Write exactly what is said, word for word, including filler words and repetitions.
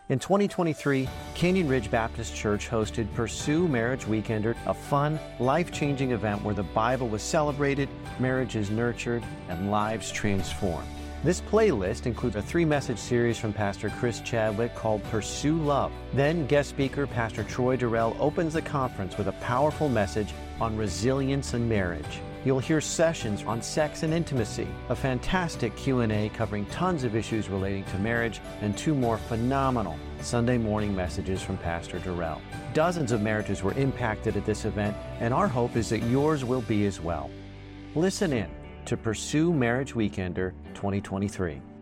In twenty twenty-three, Canyon Ridge Baptist Church hosted Pursue Marriage Weekender, a fun, life-changing event where the Bible was celebrated, marriages nurtured, and lives transformed. This playlist includes a three-message series from Pastor Chris Chadwick called Pursue Love. Then guest speaker Pastor Troy Durrell opens the conference with a powerful message on resilience in marriage. You'll hear sessions on sex and intimacy, a fantastic Q and A covering tons of issues relating to marriage, and two more phenomenal Sunday morning messages from Pastor Durrell. Dozens of marriages were impacted at this event, and our hope is that yours will be as well. Listen in to Pursue Marriage Weekender twenty twenty-three.